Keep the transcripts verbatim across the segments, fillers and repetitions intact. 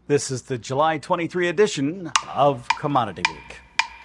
This is the July twenty-third edition of Commodity Week.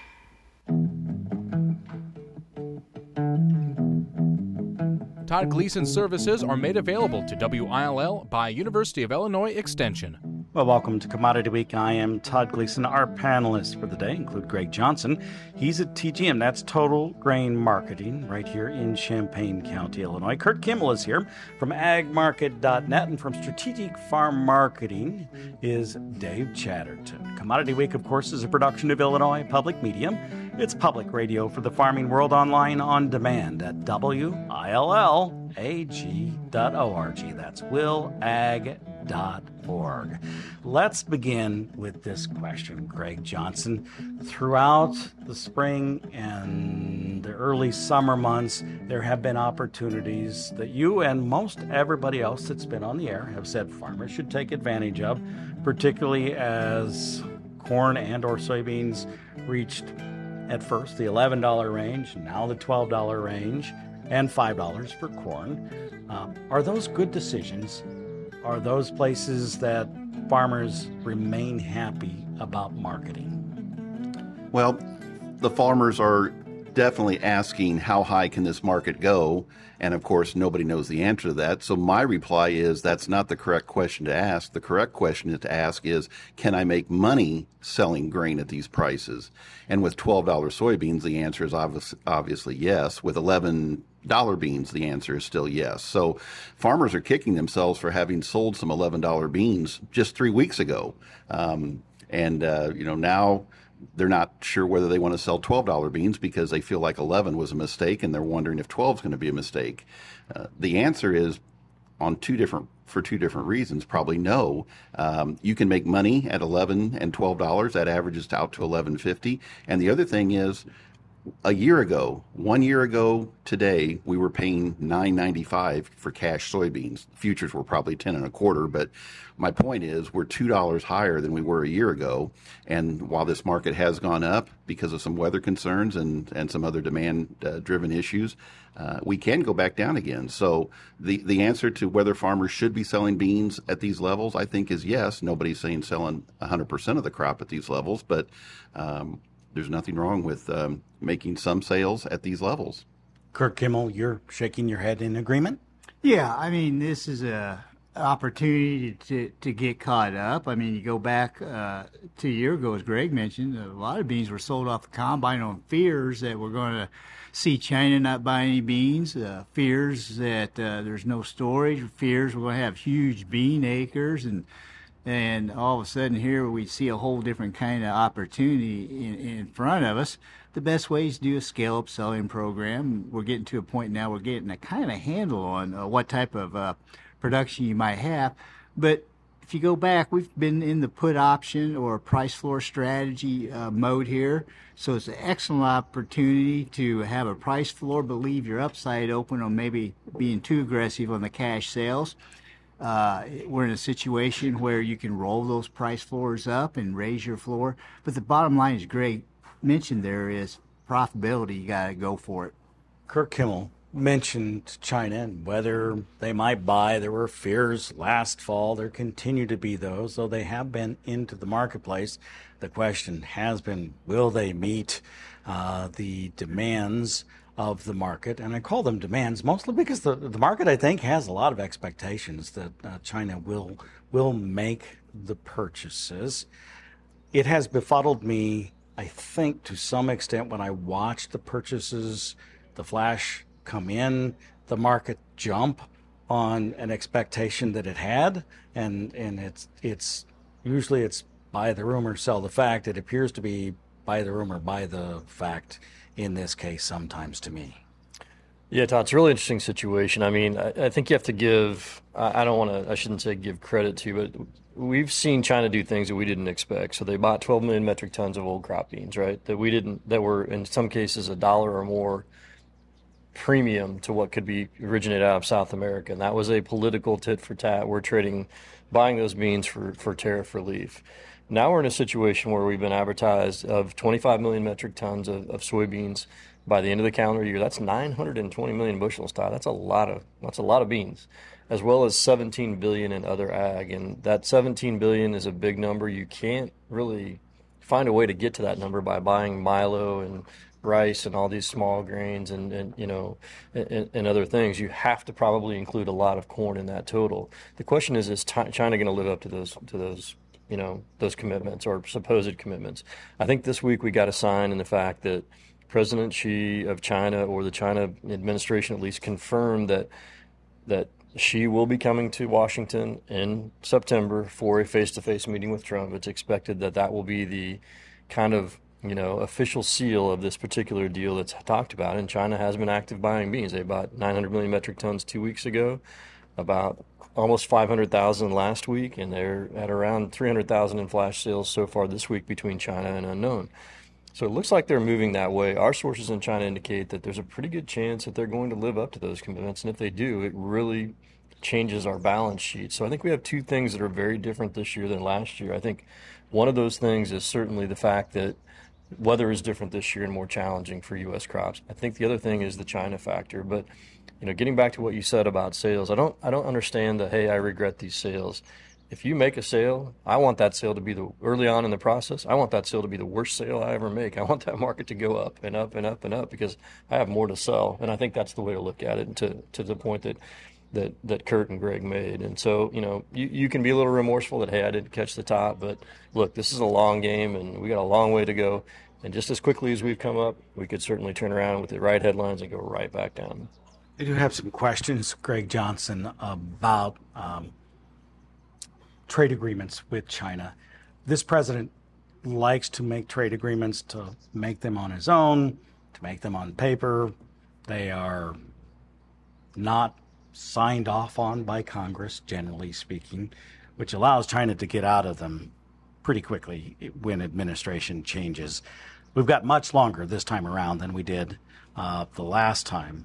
Todd Gleason services are made available to W I L L by University of Illinois Extension. Well, welcome to Commodity Week. I am Todd Gleason. Our panelists for the day include Greg Johnson. He's at T G M, that's Total Grain Marketing, right here in Champaign County, Illinois. Kurt Kimmel is here from ag market dot net, and from Strategic Farm Marketing is Dave Chatterton. Commodity Week, of course, is a production of Illinois Public Media. It's public radio for the farming world, online on demand at W I L L A G dot org. That's will ag dot org. Let's begin with this question, Greg Johnson. Throughout the spring and the early summer months, there have been opportunities that you and most everybody else that's been on the air have said farmers should take advantage of, particularly as corn and or soybeans reached at first the eleven dollars range, now the twelve dollars range, and five dollars for corn. Uh, are those good decisions? Are those places that farmers remain happy about marketing? Well, the farmers are definitely asking how high can this market go? And of course, nobody knows the answer to that. So my reply is that's not the correct question to ask. The correct question to ask is, can I make money selling grain at these prices? And with twelve dollars soybeans, the answer is obvious, obviously yes. With eleven dollar beans, the answer is still yes. So farmers are kicking themselves for having sold some eleven dollar beans just three weeks ago. Um, and, uh, you know, now they're not sure whether they want to sell twelve dollar beans because they feel like eleven was a mistake and they're wondering if twelve is going to be a mistake. Uh, the answer is on two different, for two different reasons, probably no. Um, you can make money at eleven and twelve dollars. That averages out to eleven fifty. And the other thing is, a year ago, one year ago today, we were paying nine ninety-five for cash soybeans. Futures were probably ten and a quarter, but my point is we're two dollars higher than we were a year ago. And while this market has gone up because of some weather concerns and, and some other demand-driven uh, issues, uh, we can go back down again. So the, the answer to whether farmers should be selling beans at these levels, I think, is yes. Nobody's saying selling one hundred percent of the crop at these levels, but um, there's nothing wrong with um, making some sales at these levels. Kurt Kimmel, you're shaking your head in agreement? Yeah, I mean, this is a opportunity to, to get caught up. I mean, you go back uh, two years ago, as Greg mentioned, a lot of beans were sold off the combine on fears that we're going to see China not buy any beans, uh, fears that uh, there's no storage, fears we're going to have huge bean acres, and And all of a sudden here we see a whole different kind of opportunity in, in front of us. The best way is to do a scale-up selling program. We're getting to a point now we're getting a kind of handle on uh, what type of uh, production you might have. But if you go back, we've been in the put option or price floor strategy uh, mode here. So it's an excellent opportunity to have a price floor, but leave your upside open on maybe being too aggressive on the cash sales. Uh, we're in a situation where you can roll those price floors up and raise your floor. But the bottom line is Greg mentioned there is profitability. You got to go for it. Kurt Kimmel mentioned China and whether they might buy. There were fears last fall. There continue to be those, though they have been into the marketplace. The question has been, will they meet uh, the demands of the market? And I call them demands mostly because the, the market, I think, has a lot of expectations that uh, China will will make the purchases. It has befuddled me, I think, to some extent when I watch the purchases, the flash come in, the market jump on an expectation that it had, and and it's it's usually it's buy the rumor, sell the fact. It appears to be buy the rumor, buy the fact in this case sometimes to me. Yeah, Todd, it's a really interesting situation. I mean, I, I think you have to give, I, I don't want to, I shouldn't say give credit to, but we've seen China do things that we didn't expect. So they bought twelve million metric tons of old crop beans, right, that we didn't, that were in some cases a dollar or more premium to what could be originated out of South America. And that was a political tit for tat. We're trading buying those beans for, for tariff relief. Now we're in a situation where we've been advertised of twenty-five million metric tons of, of soybeans by the end of the calendar year. That's nine hundred twenty million bushels, Todd. That's a lot of that's a lot of beans, as well as seventeen billion in other ag. And that seventeen billion is a big number. You can't really find a way to get to that number by buying milo and rice and all these small grains and, and you know and, and other things. You have to probably include a lot of corn in that total. The question is, is China going to live up to those to those you know, those commitments or supposed commitments? I think this week we got a sign in the fact that President Xi of China, or the China administration at least, confirmed that that Xi will be coming to Washington in September for a face-to-face meeting with Trump. It's expected that that will be the kind of, you know, official seal of this particular deal that's talked about. And China has been active buying beans. They bought nine hundred million metric tons two weeks ago, about almost five hundred thousand last week, and they're at around three hundred thousand in flash sales so far this week between China and unknown. So it looks like they're moving that way. Our sources in China indicate that there's a pretty good chance that they're going to live up to those commitments, and if they do, it really changes our balance sheet. So I think we have two things that are very different this year than last year. I think one of those things is certainly the fact that weather is different this year and more challenging for U S crops. I think the other thing is the China factor. But you know, getting back to what you said about sales, I don't I don't understand the, hey, I regret these sales. If you make a sale, I want that sale to be the early on in the process. I want that sale to be the worst sale I ever make. I want that market to go up and up and up and up because I have more to sell. And I think that's the way to look at it, and to, to the point that, that, that Kurt and Greg made. And so, you know, you, you can be a little remorseful that, hey, I didn't catch the top. But look, this is a long game, and we got a long way to go. And just as quickly as we've come up, we could certainly turn around with the right headlines and go right back down. I do have some questions, Greg Johnson, about um, trade agreements with China. This president likes to make trade agreements, to make them on his own, to make them on paper. They are not signed off on by Congress, generally speaking, which allows China to get out of them pretty quickly when administration changes. We've got much longer this time around than we did uh, the last time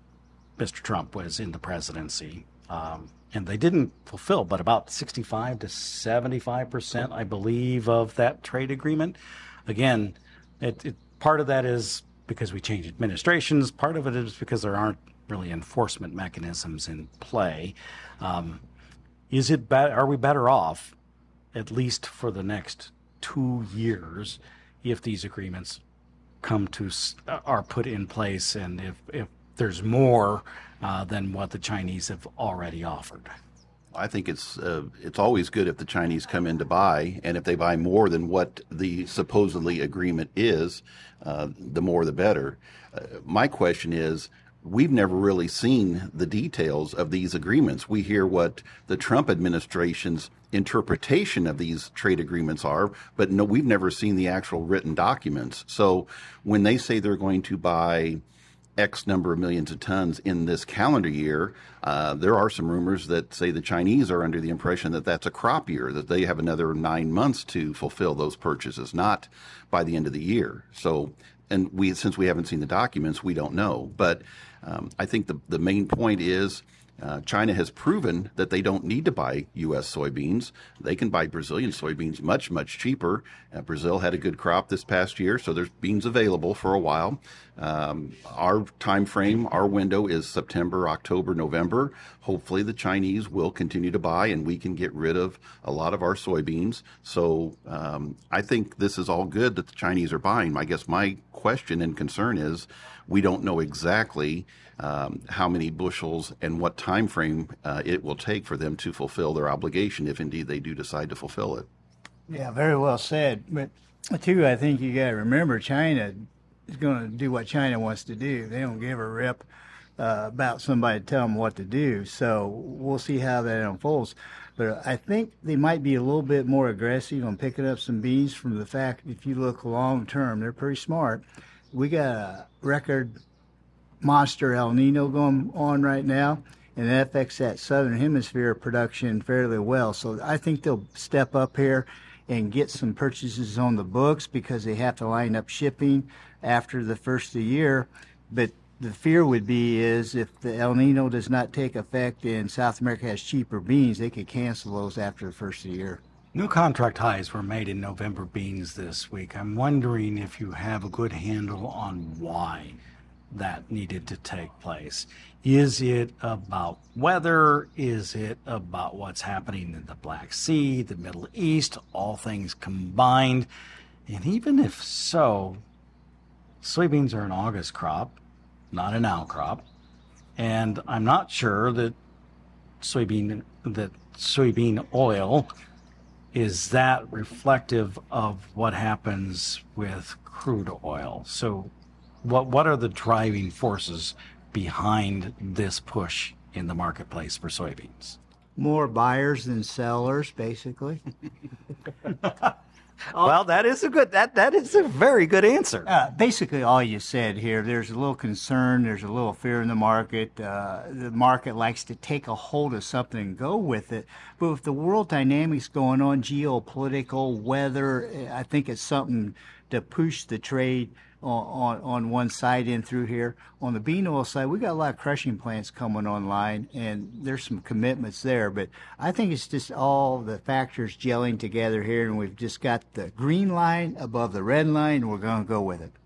Mister Trump was in the presidency. Um, and they didn't fulfill but about sixty-five to seventy-five percent, I believe, of that trade agreement. Again, it, it, part of that is because we changed administrations. Part of it is because there aren't really enforcement mechanisms in play. Um, is it be- are we better off, at least for the next two years, if these agreements come to are put in place, and if, if there's more uh, than what the Chinese have already offered? I think it's uh, it's always good if the Chinese come in to buy, and if they buy more than what the supposedly agreement is, uh, the more the better. Uh, my question is, we've never really seen the details of these agreements. We hear what the Trump administration's interpretation of these trade agreements are, but no, we've never seen the actual written documents. So when they say they're going to buy X number of millions of tons in this calendar year, uh, there are some rumors that say the Chinese are under the impression that that's a crop year, that they have another nine months to fulfill those purchases, not by the end of the year. So, and we, since we haven't seen the documents, we don't know. But um, I think the, the main point is uh, China has proven that they don't need to buy U S soybeans. They can buy Brazilian soybeans much, much cheaper. Uh, Brazil had a good crop this past year, so there's beans available for a while. Um, our time frame, our window is September, October, November. Hopefully the Chinese will continue to buy, and we can get rid of a lot of our soybeans. So um, I think this is all good that the Chinese are buying. I guess my question and concern is we don't know exactly um, how many bushels and what time frame uh, it will take for them to fulfill their obligation, if indeed they do decide to fulfill it. Yeah, very well said. But too, I think you got to remember, China is going to do what China wants to do. They don't give a rip uh, about somebody telling them what to do. So we'll see how that unfolds. But I think they might be a little bit more aggressive on picking up some beans from the fact, if you look long term, they're pretty smart. We got a record monster El Nino going on right now, and that affects that southern hemisphere production fairly well. So I think they'll step up here and get some purchases on the books because they have to line up shipping after the first of the year. But the fear would be is if the El Nino does not take effect and South America has cheaper beans, they could cancel those after the first of the year. New contract highs were made in November beans this week. I'm wondering if you have a good handle on why that needed to take place. Is it about weather? Is it about what's happening in the Black Sea, the Middle East, all things combined? And even if so, soybeans are an August crop, not an outcrop. And I'm not sure that soybean that soybean oil is that reflective of what happens with crude oil. So what what are the driving forces behind this push in the marketplace for soybeans? More buyers than sellers, basically. Well, that is a good that that is a very good answer. Uh, basically, all you said here. There's a little concern. There's a little fear in the market. Uh, the market likes to take a hold of something and go with it. But with the world dynamics going on, geopolitical, weather, I think it's something to push the trade on, on, on one side in through here. On the bean oil side, we got a lot of crushing plants coming online, and there's some commitments there. But I think it's just all the factors gelling together here, and we've just got the green line above the red line, and we're going to go with it.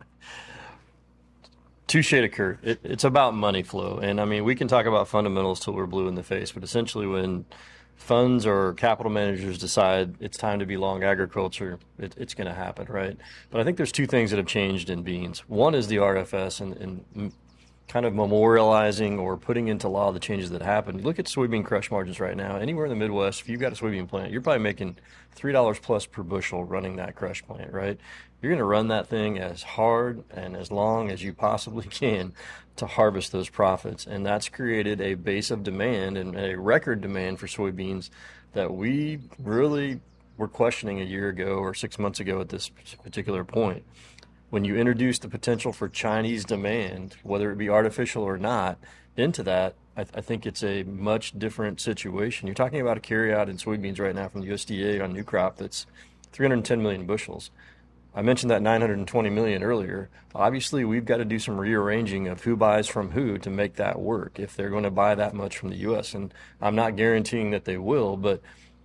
Touche to Kurt. It, it's about money flow. And, I mean, we can talk about fundamentals till we're blue in the face, but essentially when funds or capital managers decide it's time to be long agriculture, it, it's going to happen, right? But I think there's two things that have changed in beans. One is the R F S and, and kind of memorializing or putting into law the changes that happened. Look at soybean crush margins right now. Anywhere in the Midwest, if you've got a soybean plant, you're probably making three dollars plus per bushel running that crush plant, right? You're going to run that thing as hard and as long as you possibly can to harvest those profits. And that's created a base of demand and a record demand for soybeans that we really were questioning a year ago or six months ago at this particular point. When you introduce the potential for Chinese demand, whether it be artificial or not, into that, I, th- I think it's a much different situation. You're talking about a carryout in soybeans right now from the U S D A on new crop that's three hundred ten million bushels. I mentioned that nine hundred twenty million earlier. Obviously, we've got to do some rearranging of who buys from who to make that work if they're going to buy that much from the U S. And I'm not guaranteeing that they will, but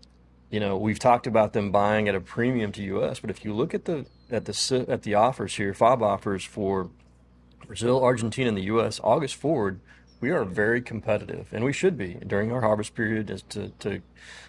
you know, we've talked about them buying at a premium to U S. But if you look at the at the at the offers here, F O B offers for Brazil, Argentina, and the U S August forward, we are very competitive, and we should be during our harvest period. As to to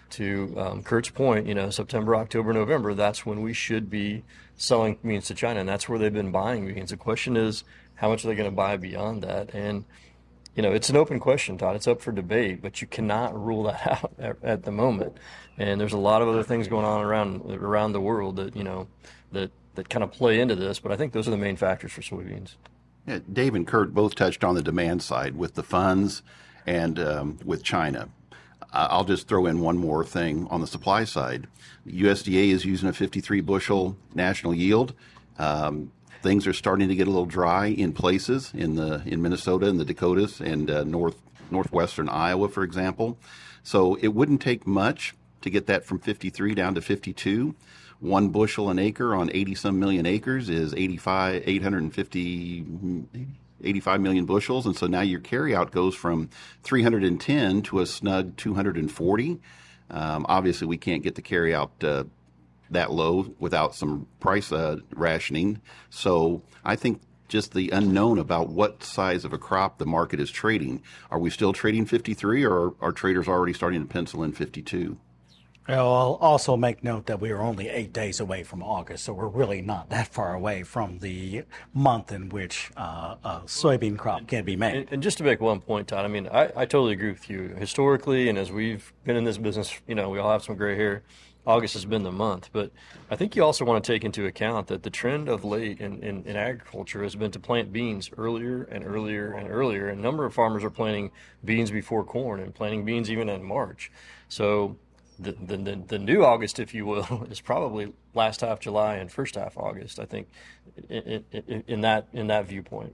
to um, Kurt's point, you know, September, October, November, that's when we should be selling beans to China, and that's where they've been buying beans. The question is, how much are they going to buy beyond that? And you know, it's an open question, Todd. It's up for debate, but you cannot rule that out at, at the moment. And there's a lot of other things going on around around the world that you know that that kind of play into this. But I think those are the main factors for soybeans. Yeah, Dave and Kurt both touched on the demand side with the funds and um, with China. I'll just throw in one more thing on the supply side. The U S D A is using a fifty-three bushel national yield. Um, things are starting to get a little dry in places in the in Minnesota and the Dakotas and uh, north northwestern Iowa, for example. So it wouldn't take much to get that from fifty-three down to fifty-two. One bushel an acre on eighty some million acres is eighty-five, eight hundred fifty, eighty-five million bushels. And so now your carryout goes from three hundred ten to a snug two hundred forty. Um, obviously, we can't get the carryout uh, that low without some price uh, rationing. So I think just the unknown about what size of a crop the market is trading. Are we still trading fifty-three, or are traders already starting to pencil in fifty-two? Well, I'll also make note that we are only eight days away from August, so we're really not that far away from the month in which uh, a soybean crop can be made. And, and just to make one point, Todd, I mean, I, I totally agree with you. Historically, and as we've been in this business, you know, we all have some gray hair. August has been the month, but I think you also want to take into account that the trend of late in, in, in agriculture has been to plant beans earlier and earlier and earlier. And a number of farmers are planting beans before corn and planting beans even in March. So the the, the, the new August, if you will, is probably last half July and first half August, I think, in, in, in that in that viewpoint.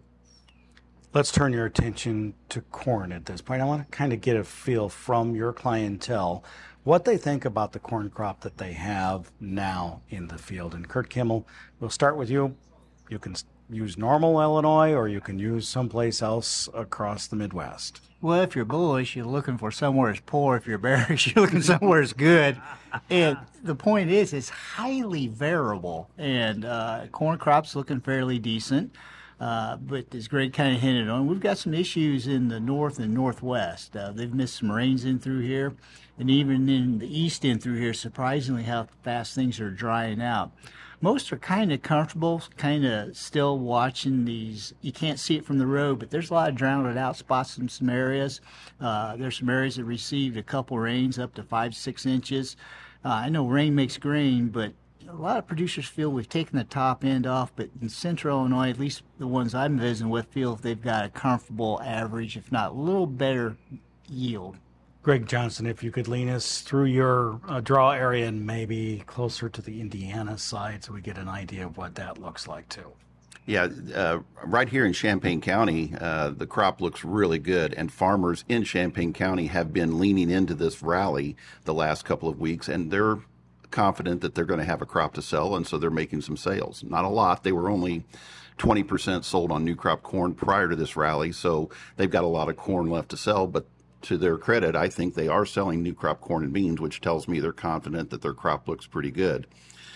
Let's turn your attention to corn at this point. I want to kind of get a feel from your clientele what they think about the corn crop that they have now in the field. And Kurt Kimmel, we'll start with you. You can use normal Illinois or you can use someplace else across the Midwest. Well, if you're bullish, you're looking for somewhere that's poor. If you're bearish, you're looking somewhere that's good. And the point is, it's highly variable. And uh, corn crop's looking fairly decent. Uh, but as Greg kind of hinted on, we've got some issues in the north and northwest. Uh, they've missed some rains in through here. And even in the east in through here, surprisingly how fast things are drying out. Most are kind of comfortable, kind of still watching these. You can't see it from the road, but there's a lot of drowned out spots in some areas. Uh, there's some areas that received a couple rains up to five, six inches. Uh, I know rain makes grain, but a lot of producers feel we've taken the top end off. But in central Illinois, at least the ones I'm visiting with, feel they've got a comfortable average, if not a little better yield. Greg Johnson, if you could lean us through your uh, draw area and maybe closer to the Indiana side so we get an idea of what that looks like too. Yeah, uh, right here in Champaign County, uh, the crop looks really good, and farmers in Champaign County have been leaning into this rally the last couple of weeks, and they're confident that they're going to have a crop to sell, and so they're making some sales. Not a lot. They were only twenty percent sold on new crop corn prior to this rally, so they've got a lot of corn left to sell, but to their credit, I think they are selling new crop corn and beans, which tells me they're confident that their crop looks pretty good.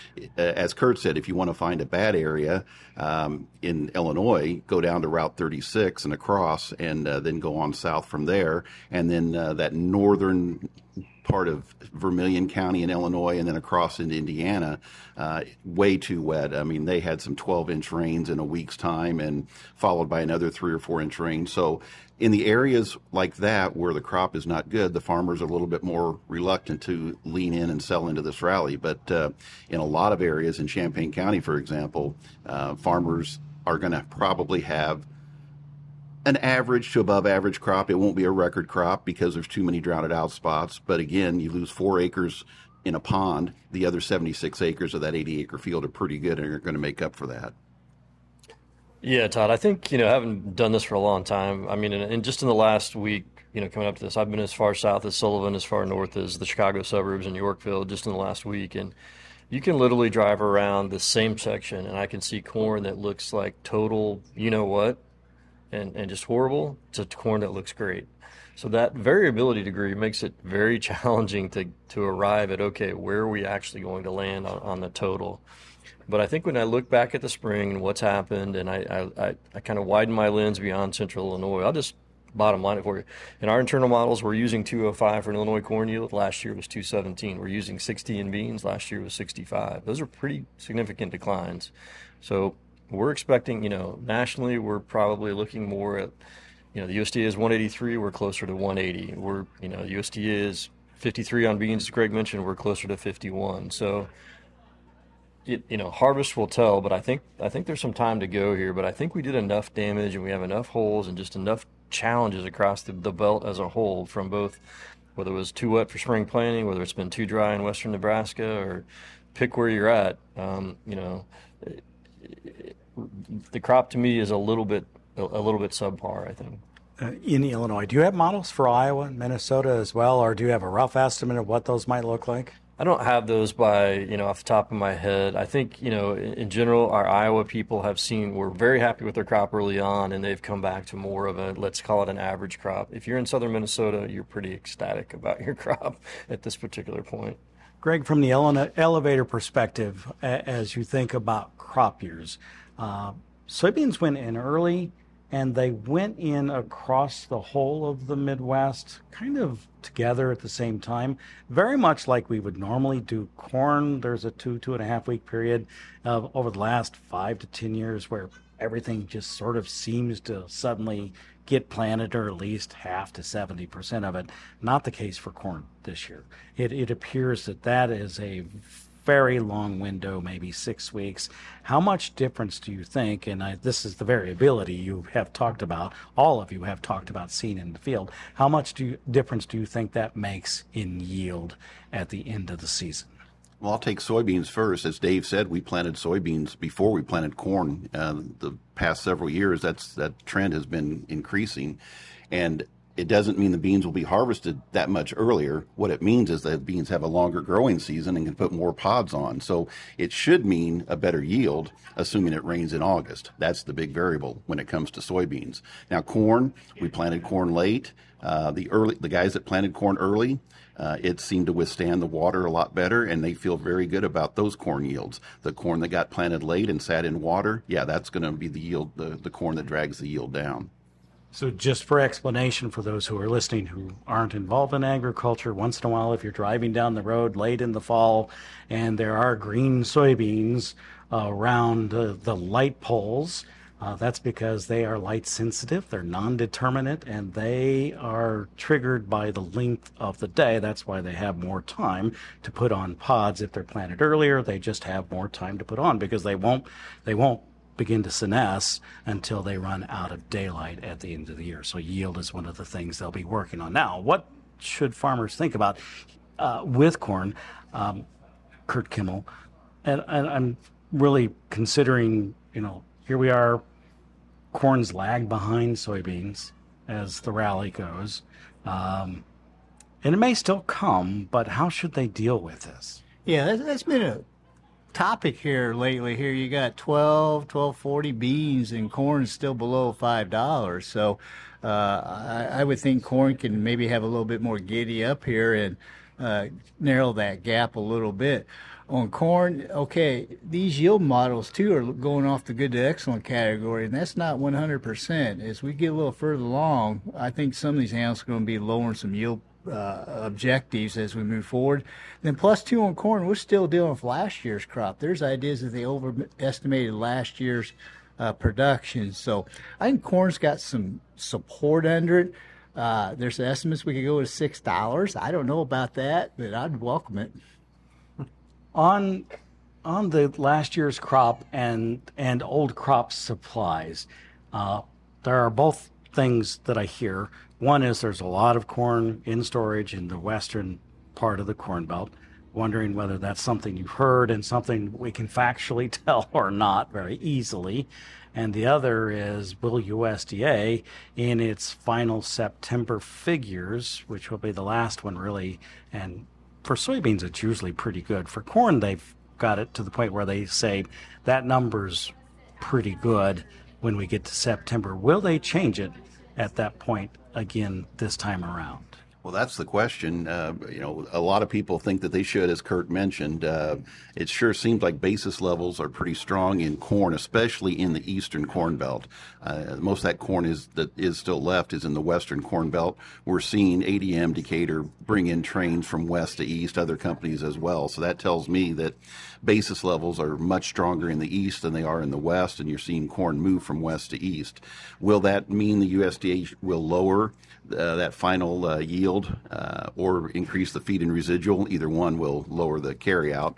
As Kurt said, if you want to find a bad area um, in Illinois, go down to Route thirty-six and across, and uh, then go on south from there. And then uh, that northern part of Vermilion County in Illinois and then across into Indiana, uh, way too wet. I mean, they had some twelve-inch rains in a week's time and followed by another three or four-inch rain. So in the areas like that where the crop is not good, the farmers are a little bit more reluctant to lean in and sell into this rally. But uh, in a lot of areas in Champaign County, for example, uh, farmers are going to probably have an average to above average crop. It won't be a record crop because there's too many drowned out spots. But again, you lose four acres in a pond. The other seventy-six acres of that eighty acre field are pretty good and are going to make up for that. Yeah, Todd, I think, you know, having done this for a long time, I mean, and just in the last week, you know, coming up to this, I've been as far south as Sullivan, as far north as the Chicago suburbs and Yorkville just in the last week. And you can literally drive around the same section and I can see corn that looks like total, you know what, and, and just horrible to corn that looks great. So that variability degree makes it very challenging to, to arrive at, okay, where are we actually going to land on, on the total? But I think when I look back at the spring and what's happened, and I, I, I, I kind of widen my lens beyond central Illinois, I'll just bottom line it for you. In our internal models, we're using two oh five for an Illinois corn yield. Last year was two seventeen. We're using sixty in beans. Last year was sixty-five. Those are pretty significant declines. So we're expecting, you know, nationally, we're probably looking more at, you know, the U S D A is one eighty-three. We're closer to one eighty. We're, you know, U S D A is fifty-three on beans, as Greg mentioned. We're closer to fifty-one. So, It, you know, harvest will tell, but I think I think there's some time to go here. But I think we did enough damage, and we have enough holes and just enough challenges across the, the belt as a whole, from both whether it was too wet for spring planting, whether it's been too dry in western Nebraska, or pick where you're at. Um, you know, it, it, the crop to me is a little bit a, a little bit subpar, I think. Uh, in Illinois, do you have models for Iowa and Minnesota as well, or do you have a rough estimate of what those might look like? I don't have those by, you know, off the top of my head. I think, you know, in, in general, our Iowa people have seen, we're very happy with their crop early on, and they've come back to more of a, let's call it an average crop. If you're in southern Minnesota, you're pretty ecstatic about your crop at this particular point. Greg, from the ele- elevator perspective, a- as you think about crop years, uh, soybeans went in early, and they went in across the whole of the Midwest, kind of together at the same time, very much like we would normally do corn. There's a two, two and a half week period uh, over the last five to ten years where everything just sort of seems to suddenly get planted, or at least half to seventy percent of it. Not the case for corn this year. It, it appears that that is a very long window, maybe six weeks. How much difference do you think, and I, this is the variability you have talked about, all of you have talked about seeing in the field, how much do you, difference do you think that makes in yield at the end of the season? Well, I'll take soybeans first. As Dave said, we planted soybeans before we planted corn. Uh, the past several years, that's that trend has been increasing. And it doesn't mean the beans will be harvested that much earlier. What it means is that beans have a longer growing season and can put more pods on. So it should mean a better yield, assuming it rains in August. That's the big variable when it comes to soybeans. Now, corn, we planted corn late. Uh, the early, the guys that planted corn early, uh, it seemed to withstand the water a lot better, and they feel very good about those corn yields. The corn that got planted late and sat in water, yeah, that's going to be the yield, the, the corn that drags the yield down. So just for explanation for those who are listening who aren't involved in agriculture, once in a while if you're driving down the road late in the fall and there are green soybeans uh, around uh, the light poles, uh, that's because they are light sensitive, they're non-determinate, and they are triggered by the length of the day. That's why they have more time to put on pods. If they're planted earlier, they just have more time to put on because they won't they won't begin to senesce until they run out of daylight at the end of the year. So yield is one of the things they'll be working on. Now, what should farmers think about uh, with corn? Um, Kurt Kimmel, and, and I'm really considering, you know, here we are, corn's lag behind soybeans as the rally goes. Um, and it may still come, but how should they deal with this? Yeah, that's, that's been a topic here lately. Here you got twelve, twelve forty beans, and corn is still below five dollars. So uh, I, I would think corn can maybe have a little bit more giddy up here and uh, narrow that gap a little bit. On corn, okay, these yield models too are going off the good to excellent category, and that's not one hundred percent. As we get a little further along, I think some of these analysts are going to be lowering some yield Uh, objectives as we move forward. Then plus two on corn, we're still dealing with last year's crop. There's ideas that they overestimated last year's uh, production. So I think corn's got some support under it. Uh, there's estimates we could go to six dollars. I don't know about that, but I'd welcome it. On on the last year's crop and and old crop supplies, uh, there are both things that I hear. One is there's a lot of corn in storage in the western part of the Corn Belt. Wondering whether that's something you've heard and something we can factually tell or not very easily. And the other is, will U S D A, in its final September figures, which will be the last one really, and for soybeans it's usually pretty good. For corn, they've got it to the point where they say that number's pretty good when we get to September. Will they change it at that point again this time around? Well, that's the question. Uh, you know, a lot of people think that they should, as Kurt mentioned. Uh, it sure seems like basis levels are pretty strong in corn, especially in the eastern Corn Belt. Uh, most of that corn is that is still left is in the western Corn Belt. We're seeing A D M, Decatur, bring in trains from west to east, other companies as well. So that tells me that basis levels are much stronger in the east than they are in the west, and you're seeing corn move from west to east. Will that mean the U S D A will lower Uh, that final uh, yield uh, or increase the feed and residual? Either one will lower the carryout.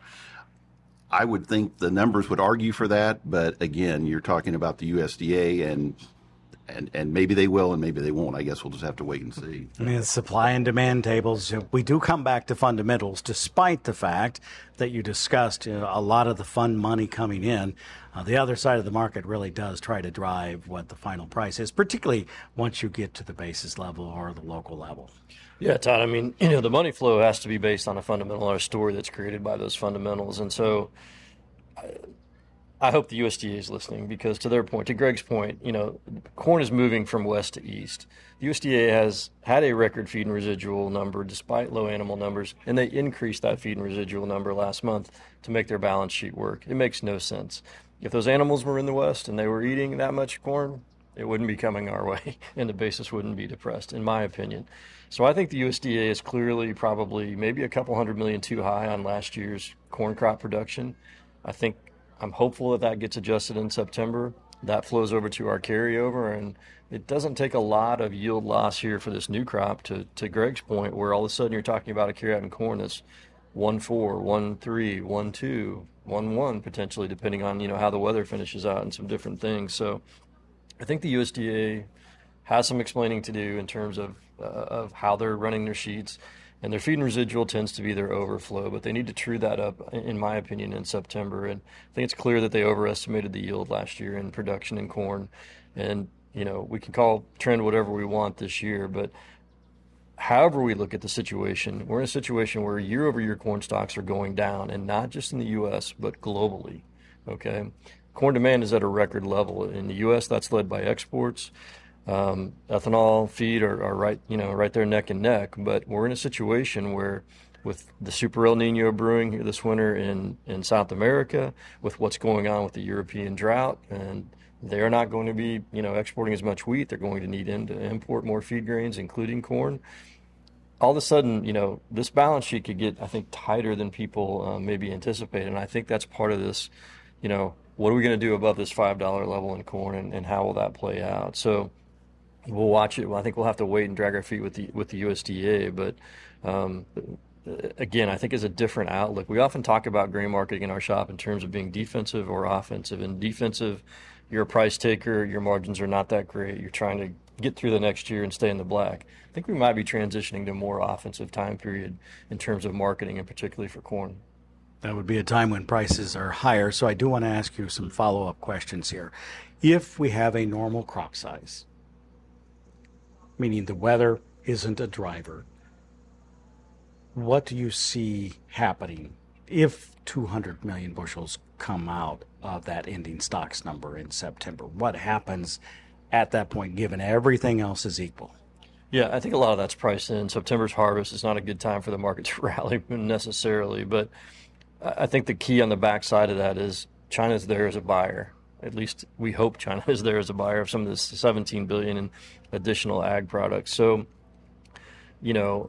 I would think the numbers would argue for that, but again, you're talking about the U S D A, and and and maybe they will and maybe they won't. I guess we'll just have to wait and see. I mean, supply and demand tables, we do come back to fundamentals, despite the fact that you discussed, you know, a lot of the fund money coming in. Uh, the other side of the market really does try to drive what the final price is, particularly once you get to the basis level or the local level. Yeah, Todd, I mean, you know, the money flow has to be based on a fundamental or a story that's created by those fundamentals. And so I, I hope the U S D A is listening, because to their point, to Greg's point, you know, corn is moving from west to east. The U S D A has had a record feed and residual number despite low animal numbers, and they increased that feed and residual number last month to make their balance sheet work. It makes no sense. If those animals were in the west and they were eating that much corn, it wouldn't be coming our way, and the basis wouldn't be depressed, in my opinion. So I think the U S D A is clearly probably maybe a couple hundred million too high on last year's corn crop production. I think I'm hopeful that that gets adjusted in September. That flows over to our carryover, and it doesn't take a lot of yield loss here for this new crop, to, to Greg's point, where all of a sudden you're talking about a carryout in corn that's one four, one three, one two, one one potentially, depending on, you know, how the weather finishes out and some different things. So I think the U S D A has some explaining to do in terms of uh, of how they're running their sheets, and their feed and residual tends to be their overflow, but they need to true that up, in my opinion, in September. And I think it's clear that they overestimated the yield last year in production in corn, and you know, we can call trend whatever we want this year, but however we look at the situation, we're in a situation where year-over-year corn stocks are going down, and not just in the U S, but globally, okay? Corn demand is at a record level. In the U S, that's led by exports. Um, ethanol, feed are, are right, you know, right there neck and neck, but we're in a situation where with the Super El Nino brewing here this winter in, in South America, with what's going on with the European drought, and they're not going to be, you know, exporting as much wheat. They're going to need in to import more feed grains, including corn. All of a sudden, you know, this balance sheet could get, I think, tighter than people uh, maybe anticipate. And I think that's part of this, you know, what are we going to do above this five dollar level in corn, and, and how will that play out? So we'll watch it. Well, I think we'll have to wait and drag our feet with the with the U S D A. But um, again, I think it's a different outlook. We often talk about grain marketing in our shop in terms of being defensive or offensive. And defensive, you're a price taker, your margins are not that great, you're trying to get through the next year and stay in the black. I think we might be transitioning to a more offensive time period in terms of marketing, and particularly for corn. That would be a time when prices are higher, so I do want to ask you some follow-up questions here. If we have a normal crop size, meaning the weather isn't a driver, what do you see happening if two hundred million bushels come out of that ending stocks number in September? What happens at that point, given everything else is equal? Yeah, I think a lot of that's priced in. September's harvest is not a good time for the market to rally necessarily, but I think the key on the backside of that is China's there as a buyer. At least we hope China is there as a buyer of some of this seventeen billion dollars in additional ag products. So, you know,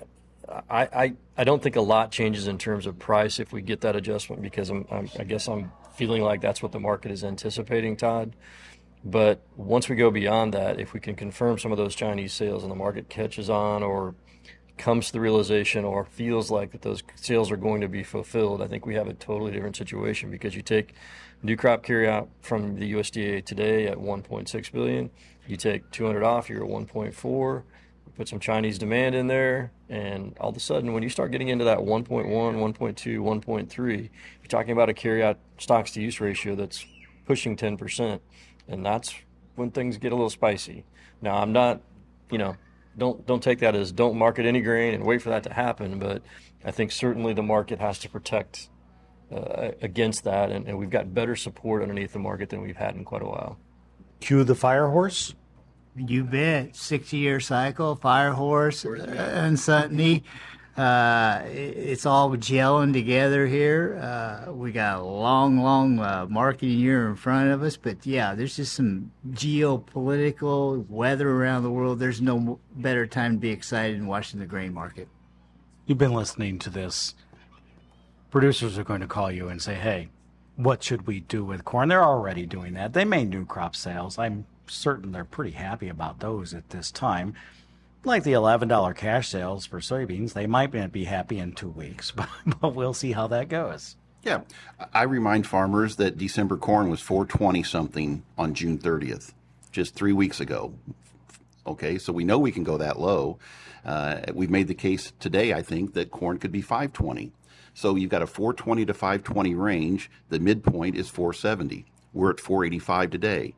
I, I I don't think a lot changes in terms of price if we get that adjustment, because I'm, I'm I guess I'm feeling like that's what the market is anticipating, Todd. But once we go beyond that, if we can confirm some of those Chinese sales and the market catches on or comes to the realization or feels like that those sales are going to be fulfilled, I think we have a totally different situation, because you take new crop carryout from the U S D A today at one point six billion, you take two hundred off, you're at one point four, you put some Chinese demand in there, and all of a sudden when you start getting into that one point one, one point two, one point three, you're talking about a carryout stocks to use ratio that's pushing ten percent. And that's when things get a little spicy. Now, I'm not, you know, don't don't take that as don't market any grain and wait for that to happen. But I think certainly the market has to protect uh, against that. And, and we've got better support underneath the market than we've had in quite a while. Cue the fire horse. You bet. sixty-year cycle, fire horse, uncertainty. Uh, it's all gelling together here. Uh, we got a long, long uh, marketing year in front of us. But, yeah, there's just some geopolitical weather around the world. There's no better time to be excited than watching the grain market. You've been listening to this. Producers are going to call you and say, hey, what should we do with corn? They're already doing that. They made new crop sales. I'm certain they're pretty happy about those at this time. Like the eleven dollar cash sales for soybeans, they might be happy in two weeks, but, but we'll see how that goes. Yeah, I remind farmers that December corn was four twenty something on June thirtieth, just three weeks ago. Okay, so we know we can go that low. Uh, we've made the case today, I think, that corn could be five twenty. So you've got a four twenty to five twenty range. The midpoint is four seventy. We're at four eighty-five today.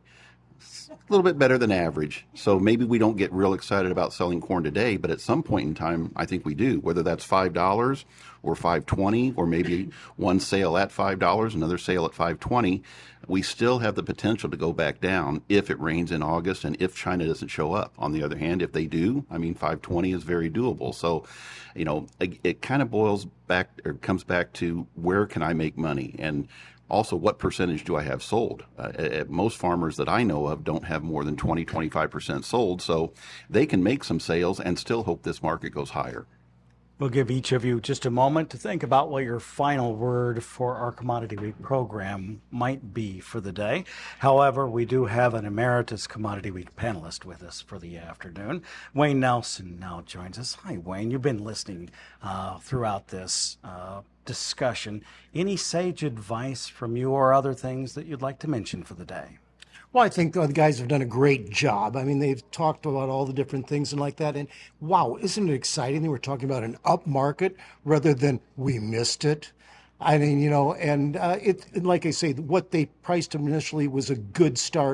A little bit better than average. So maybe we don't get real excited about selling corn today, but at some point in time, I think we do, whether that's five dollars or five twenty, or maybe one sale at five dollars, another sale at five twenty. We still have the potential to go back down if it rains in August and if China doesn't show up. On the other hand, if they do, I mean, five twenty is very doable. So, you know, it, it kind of boils back or comes back to where can I make money? And also, what percentage do I have sold? Uh, most farmers that I know of don't have more than twenty, twenty-five percent sold, so they can make some sales and still hope this market goes higher. We'll give each of you just a moment to think about what your final word for our Commodity Week program might be for the day. However, we do have an emeritus Commodity Week panelist with us for the afternoon. Wayne Nelson now joins us. Hi, Wayne. You've been listening uh, throughout this uh, discussion. Any sage advice from you or other things that you'd like to mention for the day? Well, I think the guys have done a great job. I mean, they've talked about all the different things and like that. And wow, isn't it exciting? They were talking about an up market rather than we missed it. I mean, you know, and uh, it, like I say, what they priced initially was a good start.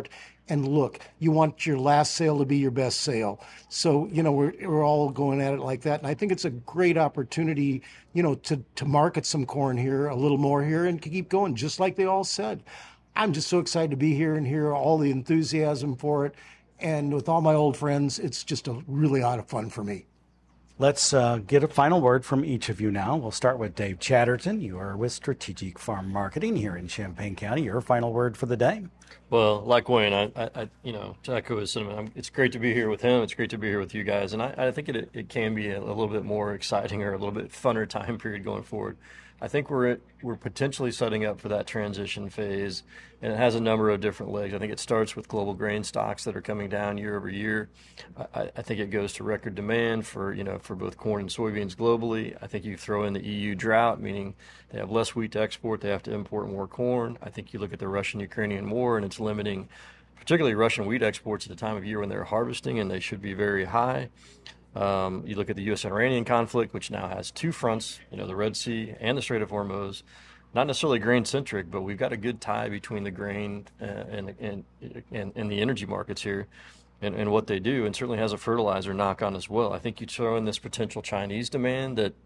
And look, you want your last sale to be your best sale. So, you know, we're, we're all going at it like that. And I think it's a great opportunity, you know, to, to market some corn here, a little more here, and keep going, just like they all said. I'm just so excited to be here and hear all the enthusiasm for it. And with all my old friends, it's just a really lot of fun for me. Let's uh, get a final word from each of you now. We'll start with Dave Chatterton. You are with Strategic Farm Marketing here in Champaign County. Your final word for the day? Well, like Wayne, I, I, you know, to echo his sentiment, it's great to be here with him. It's great to be here with you guys, and I, I think it it can be a, a little bit more exciting or a little bit funner time period going forward. I think we're at, we're potentially setting up for that transition phase, and it has a number of different legs. I think it starts with global grain stocks that are coming down year over year. I, I think it goes to record demand for you know for both corn and soybeans globally. I think you throw in the E U drought, meaning they have less wheat to export, they have to import more corn. I think you look at the Russian-Ukrainian war, and it's limiting, particularly Russian wheat exports at the time of year when they're harvesting, and they should be very high. Um, you look at the U S Iranian conflict, which now has two fronts, you know, the Red Sea and the Strait of Hormuz. Not necessarily grain-centric, but we've got a good tie between the grain uh, and, and, and and the energy markets here and, and what they do, and certainly has a fertilizer knock-on as well. I think you throw in this potential Chinese demand that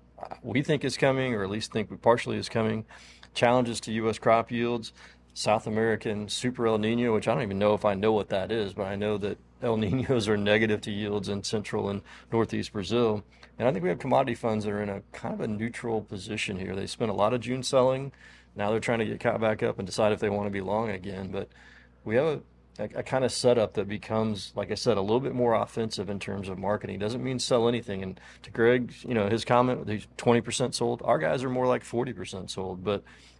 we think is coming, or at least think we partially is coming, challenges to U S crop yields, South American Super El Nino, which I don't even know if I know what that is, but I know that El Ninos are negative to yields in central and northeast Brazil. And I think we have commodity funds that are in a kind of a neutral position here. They spent a lot of June selling. Now they're trying to get caught back up and decide if they want to be long again. But we have a, a, a kind of setup that becomes, like I said, a little bit more offensive in terms of marketing. Doesn't mean sell anything. And to Greg, you know, his comment, he's twenty percent sold. Our guys are more like forty percent sold. But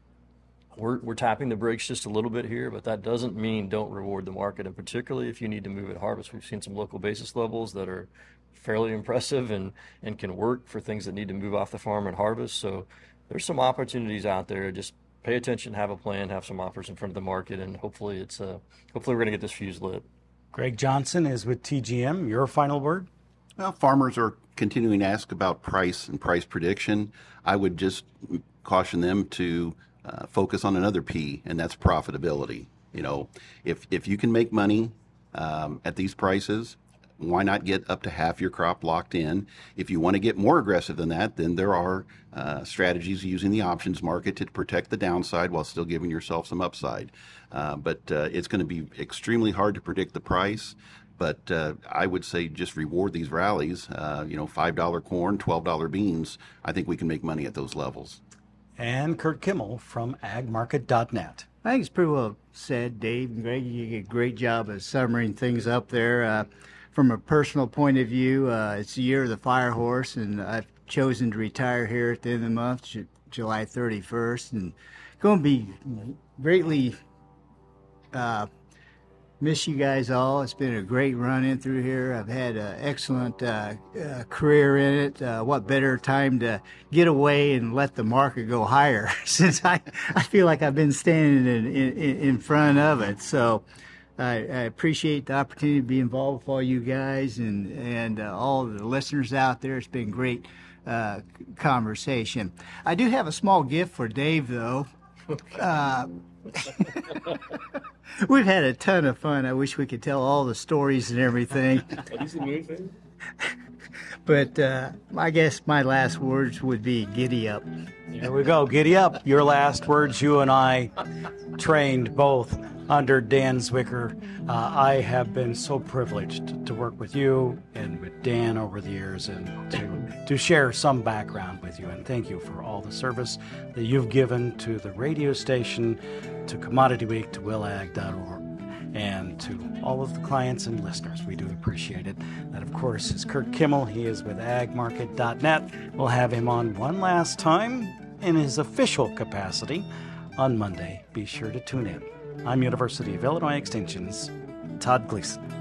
We're, we're tapping the brakes just a little bit here, but that doesn't mean don't reward the market, and particularly if you need to move at harvest. We've seen some local basis levels that are fairly impressive and, and can work for things that need to move off the farm at harvest. So there's some opportunities out there. Just pay attention, have a plan, have some offers in front of the market, and hopefully it's uh, hopefully we're going to get this fuse lit. Greg Johnson is with T G M. Your final word? Well, farmers are continuing to ask about price and price prediction. I would just caution them to Uh, focus on another P, and that's profitability. You know, if if you can make money um, at these prices, why not get up to half your crop locked in? If you want to get more aggressive than that, then there are uh, strategies using the options market to protect the downside while still giving yourself some upside. Uh, but uh, it's going to be extremely hard to predict the price. But uh, I would say just reward these rallies. Uh, you know, five dollar corn, twelve dollar beans. I think we can make money at those levels. And Kurt Kimmel from ag market dot net. I think it's pretty well said, Dave and Greg. You did a great job of summarizing things up there. Uh, from a personal point of view, uh, it's the year of the fire horse, and I've chosen to retire here at the end of the month, J- July thirty-first, and going to be greatly uh, miss you guys all. It's been a great run in through here. I've had an excellent uh, uh, career in it. Uh, what better time to get away and let the market go higher since I, I feel like I've been standing in, in, in front of it. So I, I appreciate the opportunity to be involved with all you guys and, and uh, all the listeners out there. It's been great uh, conversation. I do have a small gift for Dave, though. Uh, We've had a ton of fun. I wish we could tell all the stories and everything. But uh, I guess my last words would be giddy up. Here we go. Giddy up. Your last words. You and I trained both under Dan Zwicker. Uh, I have been so privileged to work with you and with Dan over the years and to, to share some background with you. And thank you for all the service that you've given to the radio station, to Commodity Week, to will ag dot org, and to all of the clients and listeners. We do appreciate it. That, of course, is Kurt Kimmel. He is with ag market dot net. We'll have him on one last time in his official capacity on Monday. Be sure to tune in. I'm University of Illinois Extension's Todd Gleason.